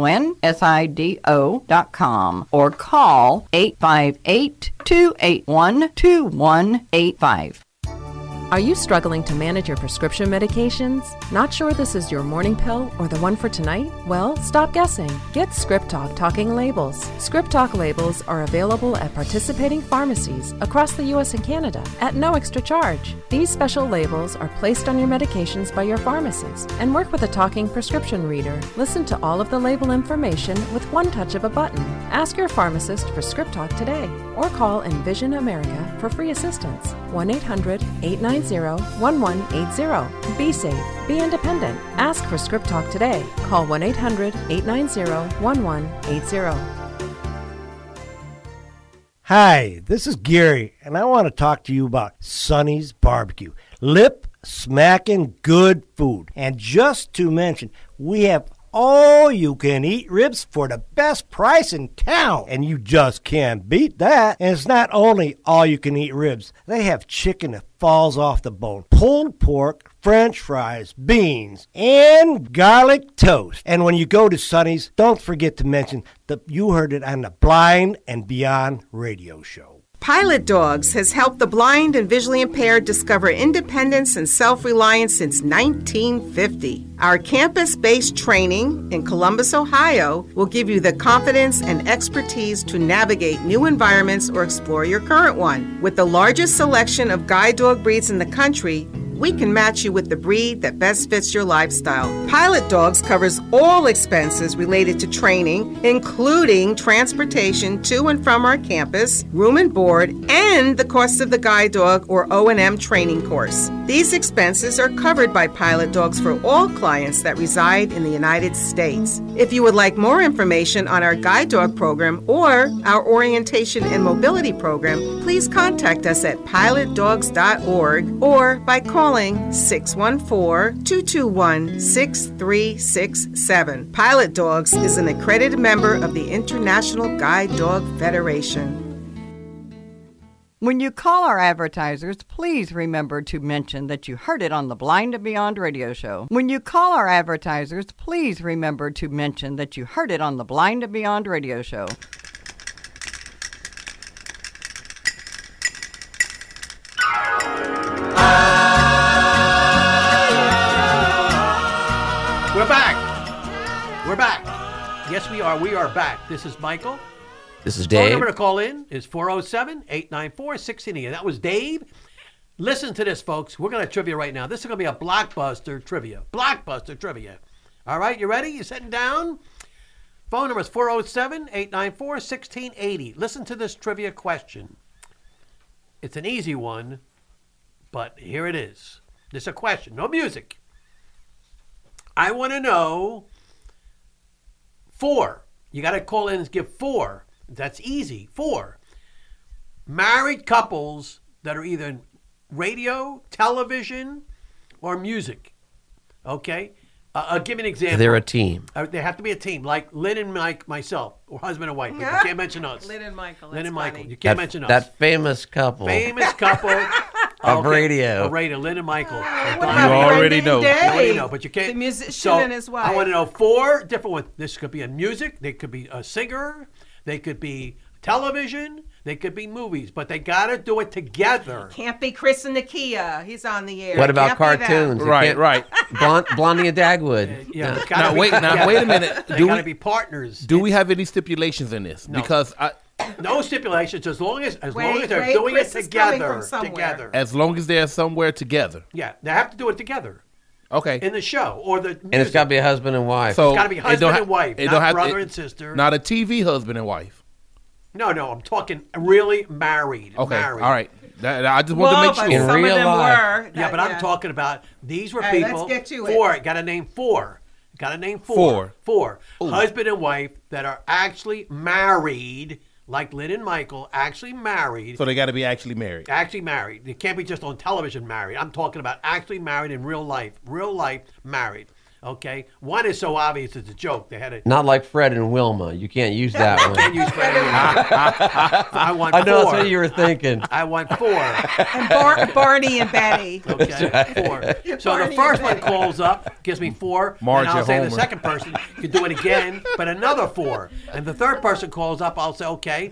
Monsido.com, or call 858-281-2185. Are you struggling to manage your prescription medications? Not sure this is your morning pill or the one for tonight? Well, stop guessing. Get Script Talk Talking Labels. Script Talk labels are available at participating pharmacies across the U.S. and Canada at no extra charge. These special labels are placed on your medications by your pharmacist and work with a talking prescription reader. Listen to all of the label information with one touch of a button. Ask your pharmacist for Script Talk today or call Envision America for free assistance. 1-800-890-1180. Be safe. Be independent. Ask for Script Talk today. Call 1-800-890-1180. Hi, this is Gary, and I want to talk to you about Sonny's Barbecue. Lip smacking good food. And just to mention, we have all-you-can-eat ribs for the best price in town. And you just can't beat that. And it's not only all-you-can-eat ribs. They have chicken that falls off the bone, pulled pork, French fries, beans, and garlic toast. And when you go to Sonny's, don't forget to mention that you heard it on the Blind and Beyond radio show. Pilot Dogs has helped the blind and visually impaired discover independence and self-reliance since 1950. Our campus-based training in Columbus, Ohio will give you the confidence and expertise to navigate new environments or explore your current one. With the largest selection of guide dog breeds in the country, we can match you with the breed that best fits your lifestyle. Pilot Dogs covers all expenses related to training, including transportation to and from our campus, room and board, and the cost of the guide dog or O&M training course. These expenses are covered by Pilot Dogs for all clients that reside in the United States. If you would like more information on our guide dog program or our orientation and mobility program, please contact us at pilotdogs.org or by calling 614-221-6367. Pilot Dogs is an accredited member of the International Guide Dog Federation. When you call our advertisers, please remember to mention that you heard it on the Blind and Beyond radio show. When you call our advertisers, please remember to mention that you heard it on the Blind and Beyond radio show. We're back. We're back. Yes, we are. We are back. This is Michael. This is Phone Dave. number to call in is 407-894-1680. That was Dave. Listen to this, folks. We're going to trivia right now. This is going to be a blockbuster trivia. Blockbuster trivia. All right, you ready? You sitting down? Phone number is 407-894-1680. Listen to this trivia question. It's an easy one, but here it is. This is a question. No music. I want to know 4. You got to call in and give 4. That's easy. 4 married couples that are either in radio, television, or music. Okay? I'll give you an example. They're a team. They have to be a team, like Lynn and Mike, myself, or husband and wife. You can't mention us. Lynn and Michael. Lynn and Michael. Funny. You can't mention us. That famous couple. Famous couple. Of radio. Of radio, Lynn and Michael. You already know. You already know, but you can't. The musician so and his wife. I want to know 4 different ones. This could be in music. They could be a singer. They could be television. They could be movies. But they got to do it together. Can't be Chris and Nakia. He's on the air. What about Can't be them. cartoons? You Right, can't- right. Blondie and Dagwood. Yeah, it's Now, gotta be wait together. a minute. They Do got to we- be partners. Do we have any stipulations in this? No. Because No stipulations as long as Wait, they're wait, doing Chris it is coming together. from somewhere. Together. as long as they're somewhere together. Yeah, they have to do it together Okay. in the show or the music. And it's got to be a husband and wife. So It's gotta be it husband don't and wife, it not don't have brother and sister. Not a TV husband and wife. No, I'm talking really married. Okay. Married. All right. I just want to make but sure. some real of them life. were. Yeah, but I'm talking about these were All right, people. let's get to it. 4. Got to name 4. Got to name 4. 4. 4. Ooh. Husband and wife that are actually married, like Lynn and Michael, actually married. So they got to be actually married. Actually married. They can't be just on television married. I'm talking about actually married in real life. Real life married. Okay? One is so obvious it's a joke. They had a. Not like Fred and Wilma. You can't use that one. Can't use Fred and Wilma. I want 4. I know that's what you were thinking. I want 4. And Barney and Betty. Okay, 4. So Barney the first and one Betty. calls up, gives me 4. Marge and I'll and say the Homer. second person can do it again, but another 4. And the third person calls up, I'll say, okay,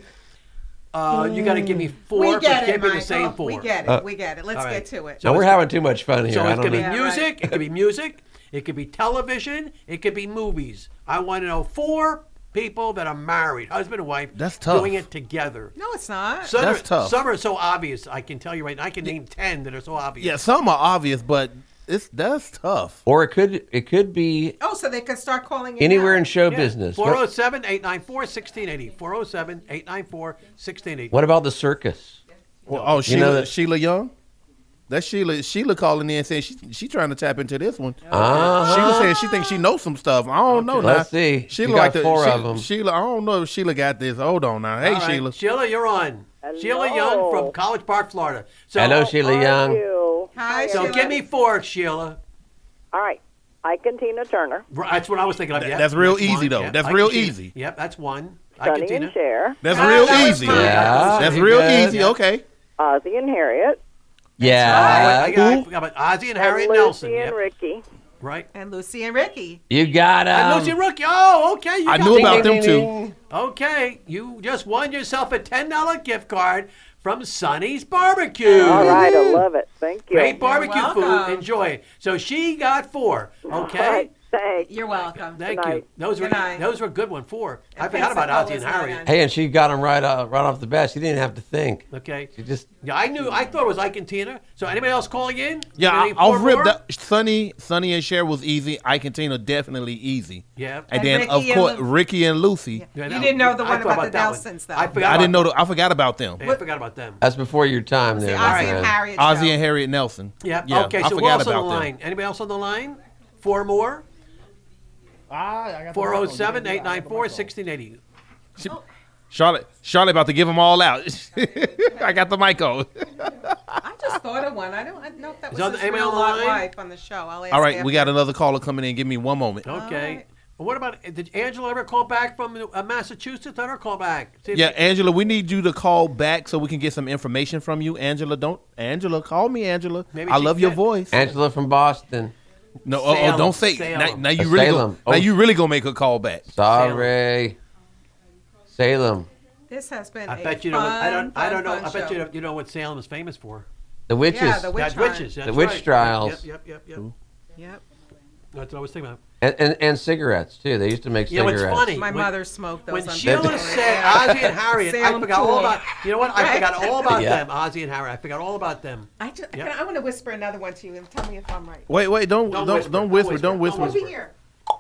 you got to give me 4, We but get it can't it, be the Michael. same 4. We get it. We get it. Let's All right. get to it. Now we're having too much fun here. So I it don't could be know. music, it could be music, it could be television, it could be movies. I want to know 4 people that are married, husband and wife, That's tough. doing it together. No, it's not. Some That's are, tough. Some are so obvious, I can tell you right now. I can name 10 that are so obvious. Yeah, some are obvious, but that's tough. Or it could be Oh, so they can start calling it anywhere now. in show Yeah. business. 407-894-1680. 407-894-1680. What about the circus? Well, oh, You know that- Sheila Young. That's Sheila calling in saying she trying to tap into this one. Uh-huh. Sheila saying she thinks she knows some stuff. I don't know. Let's now. see. Sheila You got like to- 4 she- of them. Sheila, I don't know if Sheila got this. Hold on now. Hey, All right. Sheila. Sheila, you're on. Sheila Young from College Park, Florida. So, Hello, Sheila Young. Hi, So Sheila. give me 4, Sheila. All right. Ike and Tina Turner. That's what I was thinking of. Yep. That's real one. easy, though. Yep. That's Ike real and Tina. easy. Yep, that's one. Ike Sonny and Tina. and Cher. That's Ah, real that was easy. fine. Yeah. That's pretty real good. easy. Okay. Ozzy and Harriet. Yeah. I forgot about Ozzy and Harriet and Nelson. Lucy Yep. and Ricky. Right. And Lucy and Ricky. You got And Lucy Rookie. Oh, okay. You I got knew me. about them ding, too. ding. Okay. You just won yourself a $10 gift card from Sonny's Barbecue. All right. I love it. Thank you. Great barbecue welcome. food. Enjoy it. So she got 4. Okay. All right. Thanks. You're welcome. Thank Good you. night. Those were a good one. 4. I And forgot about Ozzy and Pensacola's Harriet. Hey, and she got him right off the bat. She didn't have to think. Okay. She just Yeah, I thought it was Ike and Tina. So anybody else calling in? Yeah, Any I'll 4 rip more? that. Sonny and Cher was easy. Ike and Tina definitely easy. Yeah. And And then Ricky of and course Lu- Ricky and Lucy. Yeah, You didn't know the one thought about the that one. Nelsons, though. I I didn't know. I forgot about them. I forgot about them. that's before your time there. Ozzy my and friend. Harriet Ozzy show. and Harriet Nelson. Yeah. Yeah, Okay. I So who forgot else on the about them. line? Anybody else on the line? 4 more. I got 407-894-1680. Charlotte about to give them all out. I got the mic on. I just thought of one. I don't know if that Is was on his the- anybody real on the line? wife on the show. I'll ask All right, after. we got another caller coming in. Give me 1 moment. Okay. Well, what about, did Angela ever call back from Massachusetts? Let her call back. See if Yeah, she- Angela, we need you to call back so we can get some information from you. Angela, call me, Angela. Maybe I she love your can- voice. Angela from Boston. No, Salem, don't say. Salem. Now you really Salem. now you really gonna make a call back. Sorry. Salem. This has been I a bet you know. What, I don't fun know. I bet show. you know what Salem is famous for. The witches. Yeah, the witch That's hunt. witches. That's The witch right. trials. Yep. Yep. That's what I was thinking about. And cigarettes too. They used to make You know, cigarettes. it's funny. My when- mother smoked those. When on Sheila Billboard. said Ozzy and Harriet, I Salem forgot all Tool. about. You know what? I Right? forgot all about Yeah. them. Ozzy and Harriet. I forgot all about them. I want to whisper another one to you and tell me if I'm right. Wait, don't whisper. Over here.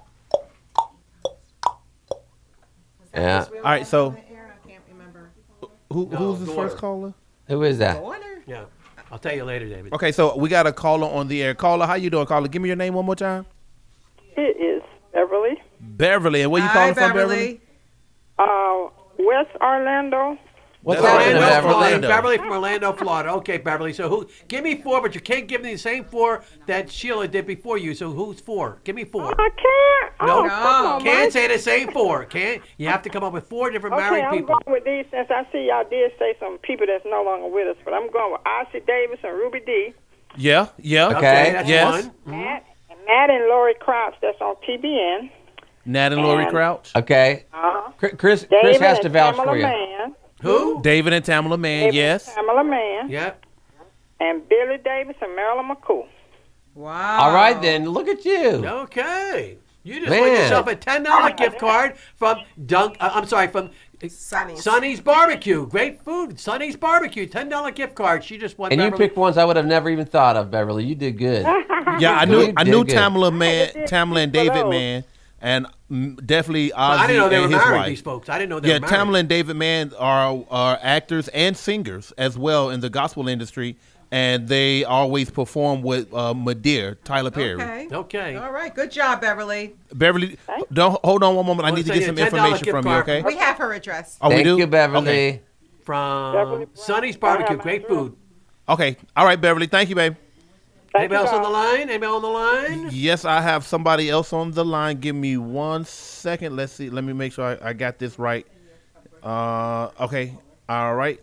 Yeah. All right, so I can't remember. who's this daughter. first caller? Who is that? Yeah. I'll tell you later, David. Okay, so we got a caller on the air. Caller, how you doing, caller? Give me your name one more time. It is Beverly. Beverly, and where you Hi, calling from, Beverly? West Orlando. What's That's happening, Orlando, Beverly? Orlando. Beverly from Orlando, Florida. Okay, Beverly. So who? Give me 4, but you can't give me the same 4 that Sheila did before you. So who's 4? Give me 4. I can't. No, Oh, come on, can't Mike. say the same 4. Can't. You have to come up with 4 different Okay, married I'm people. going with these since I see y'all did say some people that's no longer with us, but I'm going with Ossie Davis and Ruby D. Yeah. Okay, that's yes. one. Matt and Lori Crouch, that's on TBN. Nat and Lori And- Crouch. Okay. Uh-huh. Chris David has to and vouch Pamela for you. Mann. Who? David and Tamala Man, David yes. and Pamela Mann. Yep. And Billy Davis and Marilyn McCool. Wow. All right, then. Look at you. Okay. You just Man. won yourself a $10 gift card from from Sonny's Barbecue. Great food. Sonny's Barbecue. $10 gift card. She just won. And you Beverly. picked ones I would have never even thought of, Beverly. You did good. Yeah, I You knew did good. Tamala and David Man, and definitely Ozzy I didn't know they were and his married. wife. These folks. I didn't know they were Yeah, married. Tamala and David Man are actors and singers as well in the gospel industry, and they always perform with Madeir, Tyler Perry. Okay. Okay. All right. Good job, Beverly. Beverly, don't hold on one moment. I need to send get you some a $10 information gift from you. card. Okay. We have her address. Oh, we Thank do? you, Beverly. Okay. From Sonny's Barbecue. Great food. Okay. All right, Beverly. Thank you, babe. Anybody else on the line? Anybody on the line? Yes, I have somebody else on the line. Give me 1 second. Let's see. Let me make sure I got this right. Okay. All right.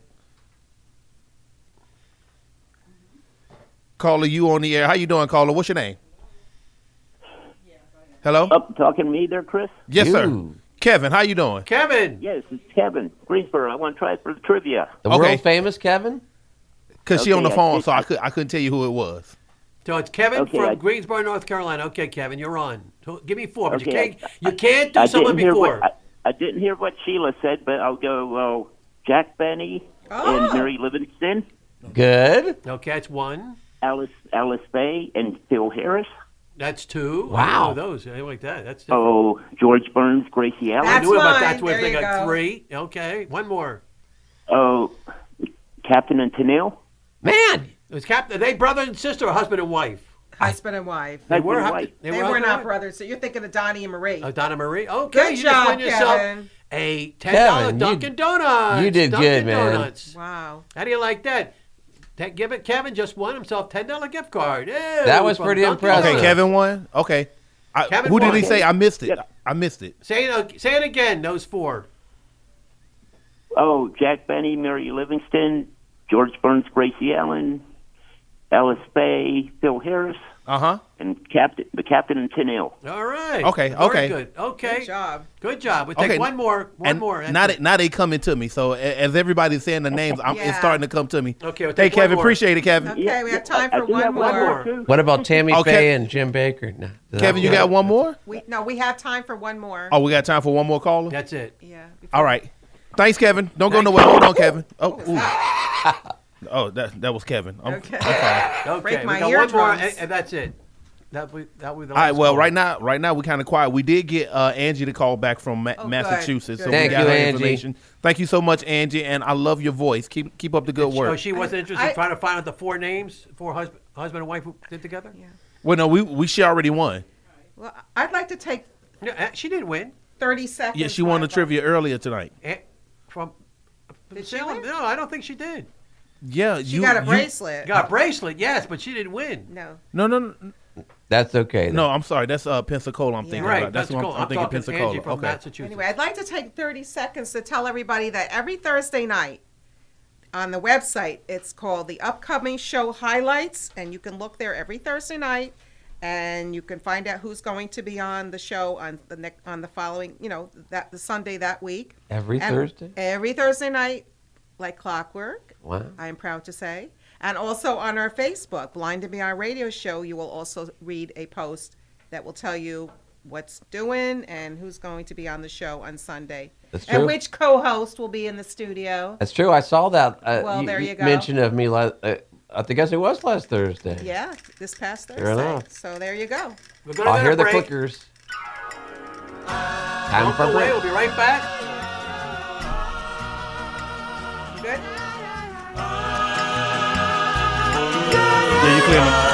Caller, you on the air. How you doing, caller? What's your name? Hello? Talking to me there, Chris? Yes, sir. Kevin, how you doing? Kevin. Yes, it's Kevin, Greensboro. I want to try it for the trivia. The world famous Kevin? Because she on the Okay, phone, so I couldn't tell you who it was. So it's Kevin Okay, from I- Greensboro, North Carolina. Okay, Kevin, you're on. So give me 4, but Okay, you can't do I someone didn't hear before. I didn't hear what Sheila said, but I'll go Jack Benny Oh. and Mary Livingston. Good. Okay, that's 1. Alice Faye and Phil Harris. That's 2. Wow. I didn't know those. I like that. That's different. Oh, George Burns, Gracie Allen. I knew about mine. that. There They you got go. 3. Okay, 1 more. Oh, Captain and Tennille. Man. It was they brother and sister, or husband and wife? Husband and wife. They were Husband and they They were were husband not and wife? brothers. So you're thinking of Donnie and Marie. Donna Marie. Okay, Good you just job, won yourself Kevin. a $10 Kevin, you- Dunkin' Donuts. you did Dunkin' good, man. Donuts. Wow. How do you like that? Give it. Kevin just won himself $10 gift card. Ew, That was from pretty Dunkin' impressive. Okay, Donuts. Kevin won. Okay. Kevin Who did won. he say? I missed it. I missed it. Say it again. Those 4. Oh, Jack Benny, Mary Livingston, George Burns, Gracie Allen, Alice Faye, Phil Harris. And Captain and Tennille. All right. Okay, Very okay. good. Okay. Good job. Good job. We take one more. And now they coming to me. So as everybody's saying the names, it's starting to come to me. Okay, we'll hey, take one Kevin, more. appreciate it, Kevin. Okay, we have time for one more. What about Tammy Okay. Faye and Jim Baker? No. Kevin, you got one more? We have time for one more. Oh, we got time for one more caller? That's it. Yeah. All right. Thanks, Kevin. Don't go nowhere. Hold on, Kevin. Oh, ooh. Oh, that was Kevin. I'm sorry. Okay. Break my we got one more, eardrums. and that's it. That we the All right. last Well, caller. right now we're kind of quiet. We did get Angie to call back from Massachusetts, so Thank we got you, her Angie. information. Thank you so much, Angie, and I love your voice. Keep up the good work. Oh, she wasn't interested in trying to find out the four names, husband and wife who did together. Yeah. Well, no, she already won. Well, I'd like to take. No, she didn't win. 30 seconds. Yeah, she won the trivia earlier tonight. From Did she Salem? win? No, I don't think she did. Yeah, She got a bracelet. Got a bracelet, yes, but she didn't win. No. No. That's okay. No, I'm sorry. That's Pensacola. I'm thinking Right, about. That's what I'm thinking. talking Pensacola. Angie from Okay. Massachusetts. Anyway, I'd like to take 30 seconds to tell everybody that every Thursday night on the website, it's called the Upcoming Show Highlights, and you can look there every Thursday night, and you can find out who's going to be on the show on the following, the Sunday that week. Every Thursday? Every Thursday night, like clockwork. Wow. I am proud to say. And also on our Facebook, Blind and Beyond Radio Show, you will also read a post that will tell you what's doing and who's going to be on the show on Sunday. That's and true. which co-host will be in the studio. That's true. I saw that. Well, there you go. Mention of me. I think it was last Thursday. Yeah, this past Thursday. Fair enough. So there you go. I'll hear the clickers. Time Don't for a go away. break. We'll be right back. You good? Yeah, you clear them.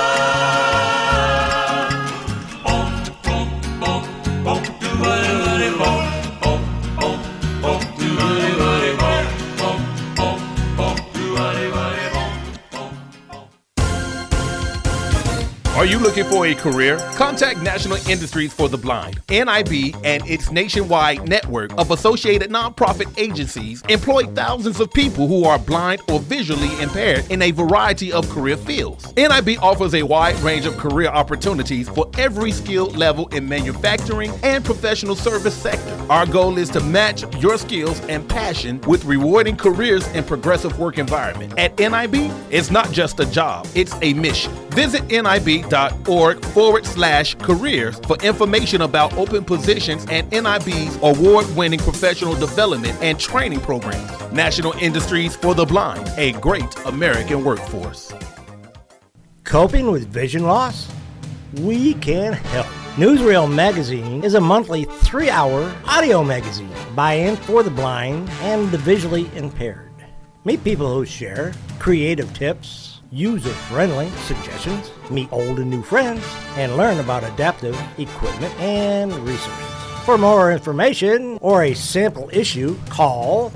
Are you looking for a career? Contact National Industries for the Blind. NIB and its nationwide network of associated nonprofit agencies employ thousands of people who are blind or visually impaired in a variety of career fields. NIB offers a wide range of career opportunities for every skill level in manufacturing and professional service sector. Our goal is to match your skills and passion with rewarding careers and progressive work environment. At NIB, it's not just a job, it's a mission. Visit NIB.org/careers for information about open positions and NIB's award-winning professional development and training programs. National Industries for the Blind, a great American workforce. Coping with vision loss? We can help. Newsreel Magazine is a monthly 3-hour audio magazine by and for the blind and the visually impaired. Meet people who share creative tips, user-friendly suggestions, meet old and new friends, and learn about adaptive equipment and resources. For more information or a sample issue, call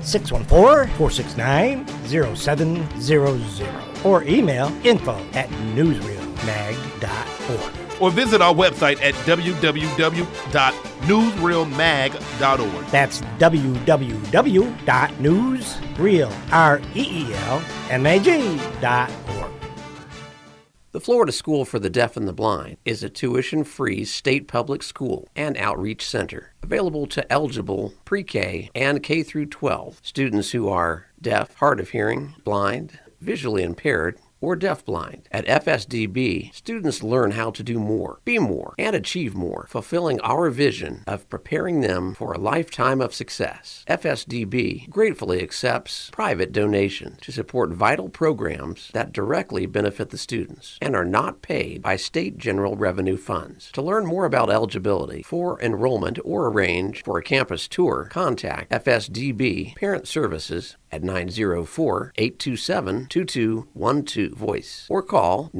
614-469-0700 or email info@newsreelmag.org. Or visit our website at www.newsreelmag.org. That's www.newsreelmag.org. The Florida School for the Deaf and the Blind is a tuition-free state public school and outreach center available to eligible pre-K and K through 12 students who are deaf, hard of hearing, blind, visually impaired, or deafblind. At FSDB, students learn how to do more, be more, and achieve more, fulfilling our vision of preparing them for a lifetime of success. FSDB gratefully accepts private donations to support vital programs that directly benefit the students and are not paid by state general revenue funds. To learn more about eligibility for enrollment or arrange for a campus tour, contact FSDB Parent Services at 904-827-2212 voice or call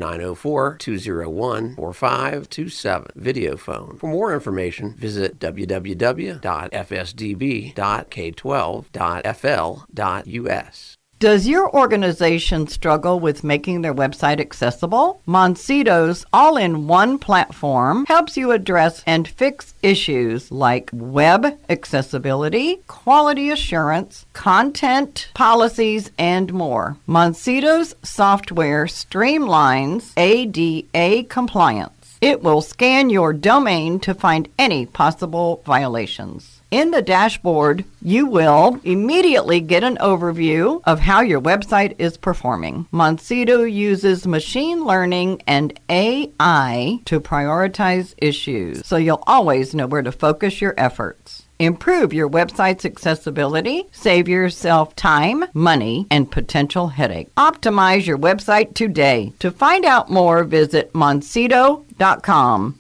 904-201-4527 video phone. For more information, visit www.fsdb.k12.fl.us. Does your organization struggle with making their website accessible? Moncito's all-in-one platform helps you address and fix issues like web accessibility, quality assurance, content, policies, and more. Moncito's software streamlines ADA compliance. It will scan your domain to find any possible violations. In the dashboard, you will immediately get an overview of how your website is performing. Moncito uses machine learning and AI to prioritize issues, so you'll always know where to focus your efforts. Improve your website's accessibility, save yourself time, money, and potential headache. Optimize your website today. To find out more, visit Moncito.com,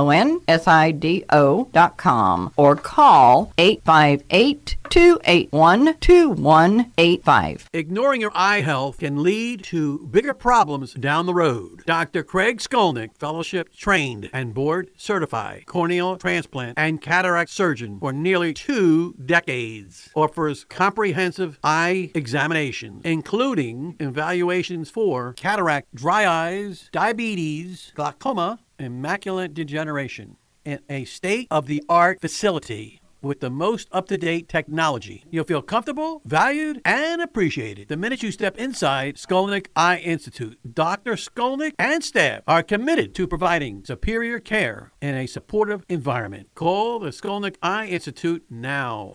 MONSIDO.com, or call 858-281-2185. Ignoring your eye health can lead to bigger problems down the road. Dr. Craig Skolnick, fellowship trained and board certified corneal transplant and cataract surgeon for nearly 2 decades, offers comprehensive eye examination, including evaluations for cataract, dry eyes, diabetes, glaucoma, and macular degeneration in a state-of-the-art facility with the most up-to-date technology. You'll feel comfortable, valued, and appreciated the minute you step inside Skolnick Eye Institute. Dr. Skolnick and staff are committed to providing superior care in a supportive environment. Call the Skolnick Eye Institute now.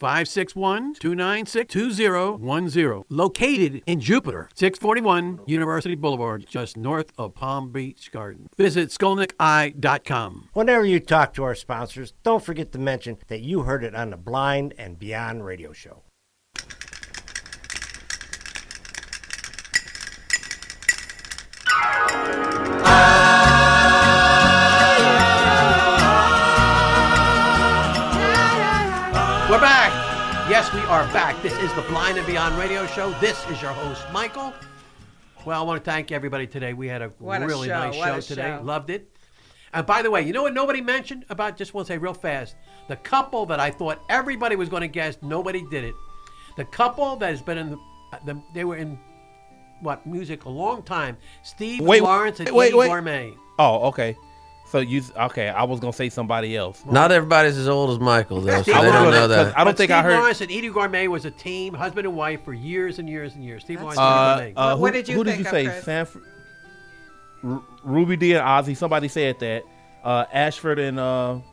561-296-2010. Located in Jupiter, 641 University Boulevard, just north of Palm Beach Gardens. Visit SkolnickEye.com. Whenever you talk to our sponsors, don't forget to mention that you heard it on the Blind and Beyond radio show. We're back. Yes, we are back. This is the Blind and Beyond radio show. This is your host, Michael. Well, I want to thank everybody today. We had a really nice show today. Loved it. And by the way, you know what nobody mentioned about, just want to say real fast, the couple that I thought everybody was going to guess, nobody did it. The couple that has been in they were in, music a long time. Steve Lawrence and Eddie Gourmet. Oh, okay. So I was going to say somebody else. Not everybody's as old as Michael, though, so they don't know that. I don't think I heard. Steve Lawrence and Eddie Gourmet was a team, husband and wife, for years and years and years. Steve Lawrence and Eddie Gourmet. What did you think? Who did you say? Sanford? Ruby Dee and Ozzy. Somebody said that. Ashford and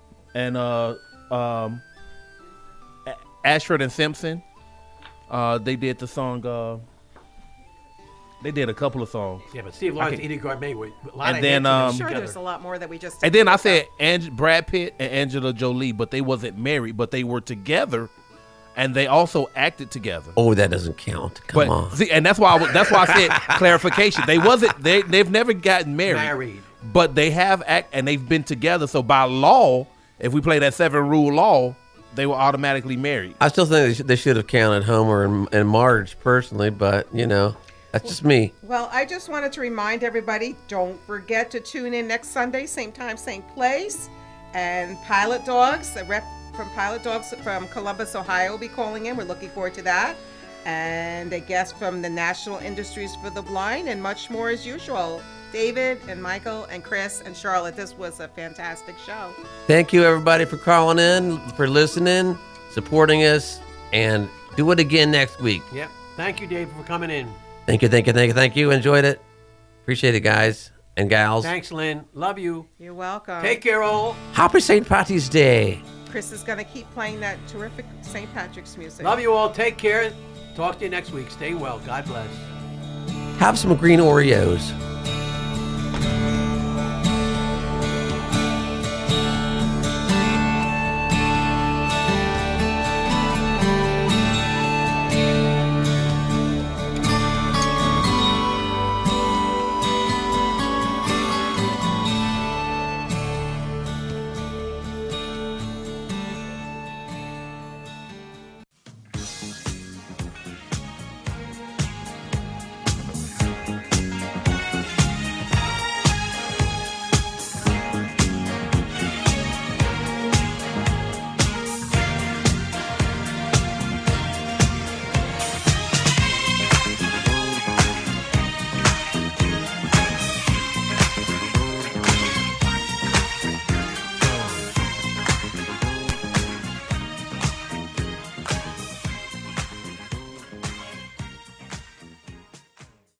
Ashford and Simpson. They did the song. They did a couple of songs. Yeah, but Steve Lawrence and Eddie Gourmet were a lot of hits. I'm sure there's a lot more that we just. And then I said Brad Pitt and Angela Jolie, but they wasn't married, but they were together. And they also acted together. Oh, that doesn't count. Come on. See, and that's why I said clarification. They've never gotten married. But they have and they've been together. So by law, if we play that 7-rule law, they were automatically married. I still think they should have counted Homer and Marge personally, but that's just me. Well, I just wanted to remind everybody, don't forget to tune in next Sunday, same time, same place. And Pilot Dogs, a rep from Pilot Dogs from Columbus, Ohio will be calling in. We're looking forward to that. And a guest from the National Industries for the Blind and much more as usual. David and Michael and Chris and Charlotte, this was a fantastic show. Thank you, everybody, for calling in, for listening, supporting us, and do it again next week. Yep. Thank you, Dave, for coming in. Thank you. Enjoyed it. Appreciate it, guys and gals. Thanks, Lynn. Love you. You're welcome. Take care, all. Happy St. Patrick's Day. Chris is going to keep playing that terrific St. Patrick's music. Love you all. Take care. Talk to you next week. Stay well. God bless. Have some green Oreos.